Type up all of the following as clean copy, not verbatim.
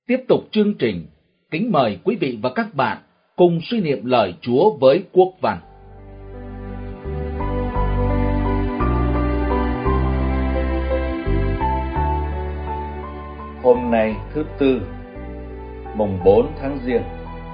Tiếp tục chương trình, kính mời quý vị và các bạn cùng suy niệm lời Chúa với Quốc Văn. Hôm nay thứ Tư, mùng 4 tháng Giêng.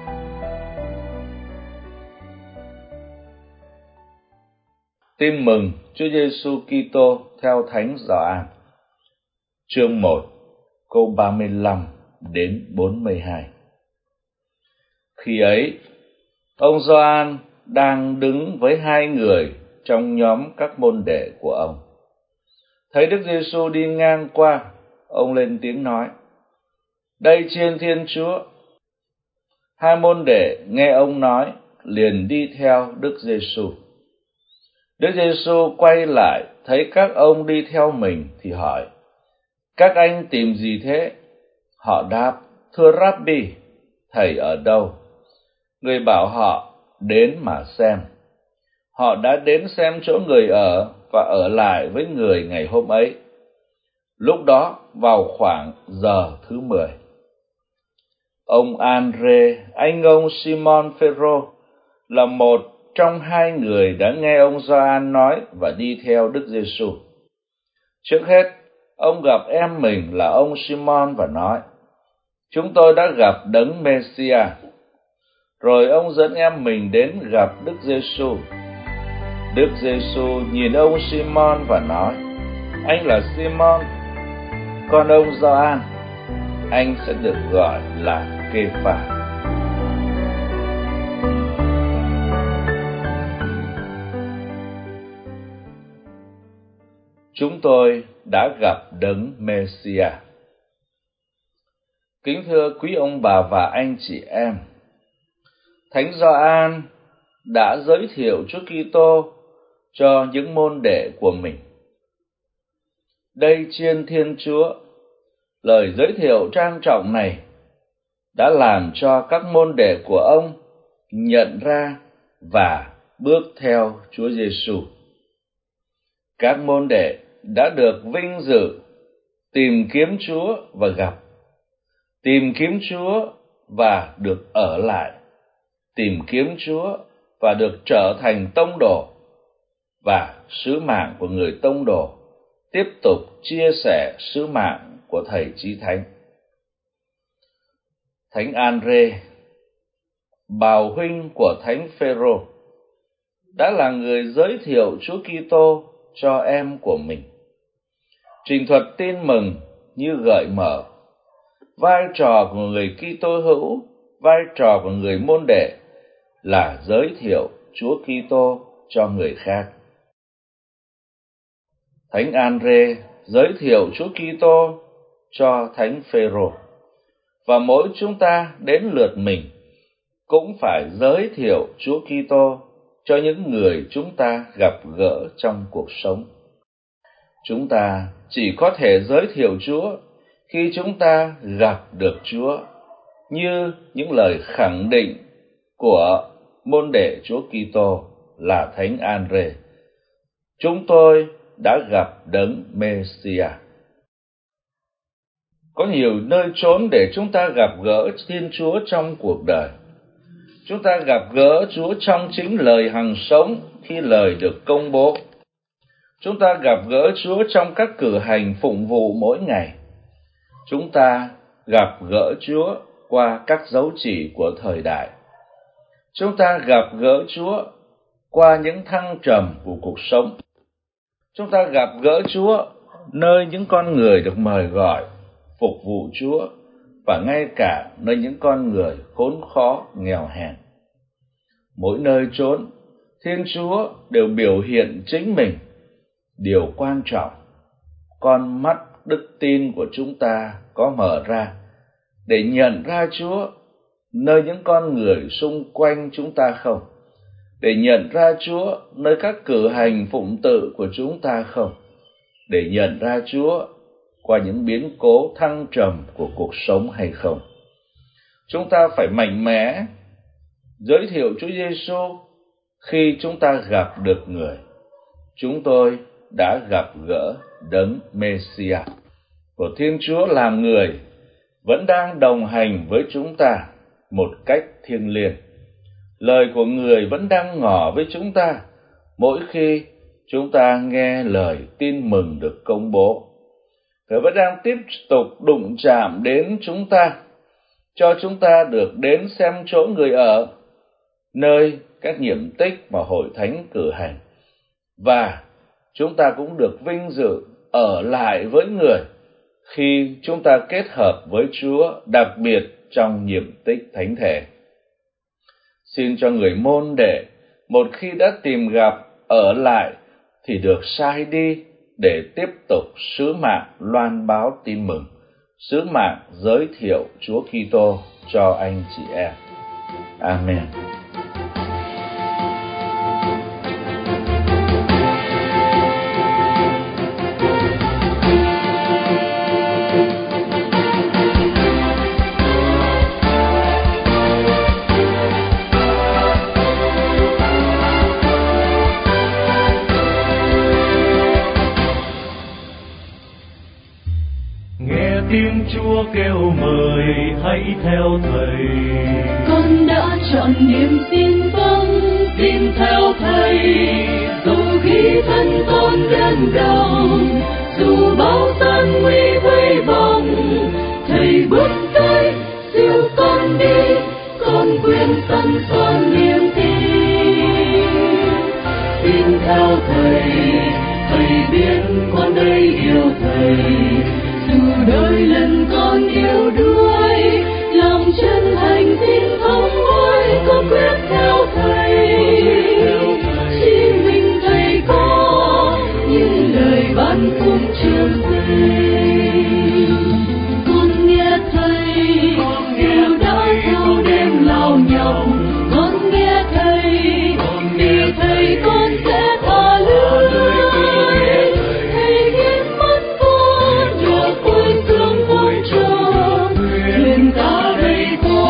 Tin mừng Chúa Giêsu Kitô theo Thánh Gioan, chương 1, câu 35 đến 42. Khi ấy, ông Gioan đang đứng với hai người trong nhóm các môn đệ của ông. Thấy Đức Giêsu đi ngang qua, ông lên tiếng nói: "Đây Chiên Thiên Chúa." Hai môn đệ nghe ông nói, liền đi theo Đức Giêsu. Đức Giêsu quay lại, thấy các ông đi theo mình thì hỏi: "Các anh tìm gì thế?" Họ đáp: "Thưa Rabbi, thầy ở đâu?" Người bảo họ đến mà xem. Họ đã đến xem chỗ người ở và ở lại với người ngày hôm ấy. Lúc đó vào khoảng giờ thứ 10. Ông Andre, anh ông Simon Phêrô, là một trong hai người đã nghe ông Gioan nói và đi theo Đức Giêsu. Trước hết, ông gặp em mình là ông Simon và nói: "Chúng tôi đã gặp Đấng Mê-si-a." Rồi ông dẫn em mình đến gặp Đức Giêsu. Đức Giêsu nhìn ông Simon và nói: "Anh là Simon, con ông Gioan, anh sẽ được gọi là Kê-pha." Chúng tôi đã gặp Đấng Mê-si-a. Kính thưa quý ông bà và anh chị em, Thánh Gioan đã giới thiệu Chúa Kitô cho những môn đệ của mình. Đây Chiên Thiên Chúa, lời giới thiệu trang trọng này đã làm cho các môn đệ của ông nhận ra và bước theo Chúa Giêsu. Các môn đệ đã được vinh dự tìm kiếm Chúa và gặp, tìm kiếm Chúa và được ở lại, tìm kiếm Chúa và được trở thành tông đồ, và sứ mạng của người tông đồ tiếp tục chia sẻ sứ mạng của Thầy Chí Thánh. Thánh Andre, bào huynh của Thánh Phêrô, đã là người giới thiệu Chúa Kitô cho em của mình. Trình thuật tin mừng như gợi mở vai trò của người Kitô hữu, vai trò của người môn đệ là giới thiệu Chúa Kitô cho người khác. Thánh Andre giới thiệu Chúa Kitô cho Thánh Phêrô, và mỗi chúng ta đến lượt mình cũng phải giới thiệu Chúa Kitô cho những người chúng ta gặp gỡ trong cuộc sống. Chúng ta chỉ có thể giới thiệu Chúa khi chúng ta gặp được Chúa, như những lời khẳng định của môn đệ Chúa Kitô là Thánh Andre: "Chúng tôi đã gặp Đấng Mê-si-a." Có nhiều nơi chốn để chúng ta gặp gỡ Thiên Chúa trong cuộc đời. Chúng ta gặp gỡ Chúa trong chính lời hằng sống khi lời được công bố. Chúng ta gặp gỡ Chúa trong các cử hành phụng vụ mỗi ngày. Chúng ta gặp gỡ Chúa qua các dấu chỉ của thời đại. Chúng ta gặp gỡ Chúa qua những thăng trầm của cuộc sống. Chúng ta gặp gỡ Chúa nơi những con người được mời gọi phục vụ Chúa, và ngay cả nơi những con người khốn khó, nghèo hèn. Mỗi nơi chốn, Thiên Chúa đều biểu hiện chính mình. Điều quan trọng, con mắt đức tin của chúng ta có mở ra để nhận ra Chúa nơi những con người xung quanh chúng ta không? Để nhận ra Chúa nơi các cử hành phụng tự của chúng ta không? Để nhận ra Chúa qua những biến cố thăng trầm của cuộc sống hay không? Chúng ta phải mạnh mẽ giới thiệu Chúa Giêsu khi chúng ta gặp được người. Chúng tôi đã gặp gỡ Đấng Mê-si-a của Thiên Chúa làm người, vẫn đang đồng hành với chúng ta một cách thiêng liêng. Lời của Người vẫn đang ngỏ với chúng ta mỗi khi chúng ta nghe lời tin mừng được công bố. Người vẫn đang tiếp tục đụng chạm đến chúng ta, cho chúng ta được đến xem chỗ Người ở, nơi các nhiệm tích mà hội thánh cử hành. Và chúng ta cũng được vinh dự ở lại với Người khi chúng ta kết hợp với Chúa, đặc biệt trong nhiệm tích thánh thể. Xin cho người môn đệ một khi đã tìm gặp ở lại thì được sai đi để tiếp tục sứ mạng loan báo tin mừng, sứ mạng giới thiệu Chúa Kitô cho anh chị em. Amen. Tiếng Chúa kêu mời hãy theo Thầy. Con đã chọn niềm tin vâng, tin theo Thầy. Dù khi thân con đơn đau, dù bao gian nguy vây vòng, Thầy bước tới siêu con đi, con quyền sẵn son niềm tin. Tin theo Thầy, Thầy biết con đây yêu Thầy. Dù đôi lần con yếu đuối, lòng chân thành tin thống hối, con quyết theo Thầy. Chỉ mình Thầy có những lời ban phúc trường sinh. Con nghe Thầy, dù đã theo đêm lao nhọc, con nghe Thầy, vì Thầy con sẽ thả lưới. Thầy khiến mắt con được vui sướng vui tròn, thuyền ta đây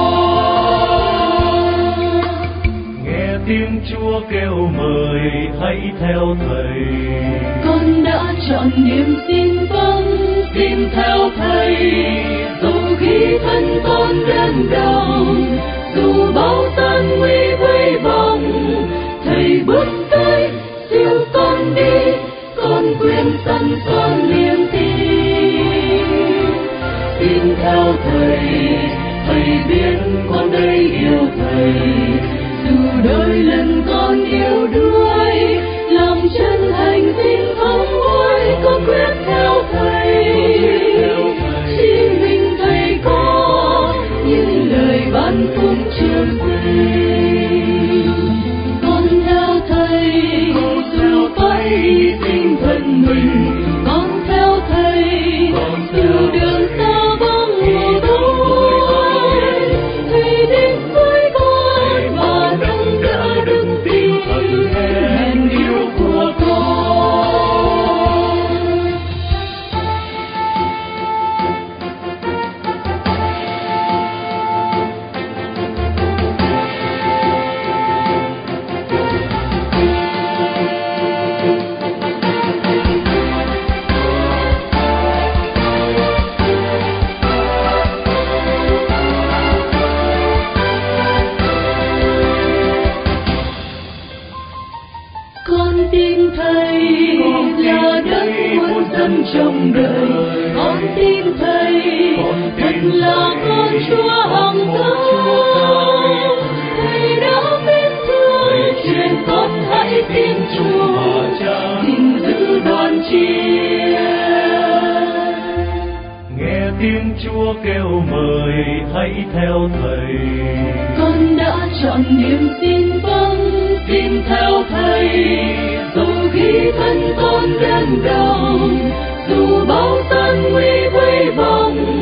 qua. Nghe tiếng Chúa kêu mời hãy theo Thầy. Con đã chọn niềm tin vâng, tin theo Thầy. Dù khi thân con đơn đau, dù bao gian nguy vây vòng, Thầy bước tới siêu con đi, con quyền sẵn son niềm tin. Tin theo Thầy, Thầy biết con đây yêu Thầy. Dù đôi lần con yếu đuối, lòng chân thành tin thống hối, con quyết theo Thầy. Chỉ mình Thầy có những lời ban phúc trường sinh. Con theo Thầy, dù phải hy sinh thân mình. Con theo Thầy, dù đường xa vắng mùa tối. Thầy đến với con và nâng đỡ đức tin, hèn yêu của con. Con tin Thầy là đất muôn dân trông đợi. Con tin Thầy thật là con Chúa hằng thơ. Thầy đã mến thương truyền con hãy tin Chúa, gìn giữ đoàn chiên. Nghe tiếng Chúa kêu mời hãy theo Thầy. Con đã chọn niềm tin vâng, tin theo Thầy. Dù khi thân con đơn đau, dù bao gian nguy vây vòng,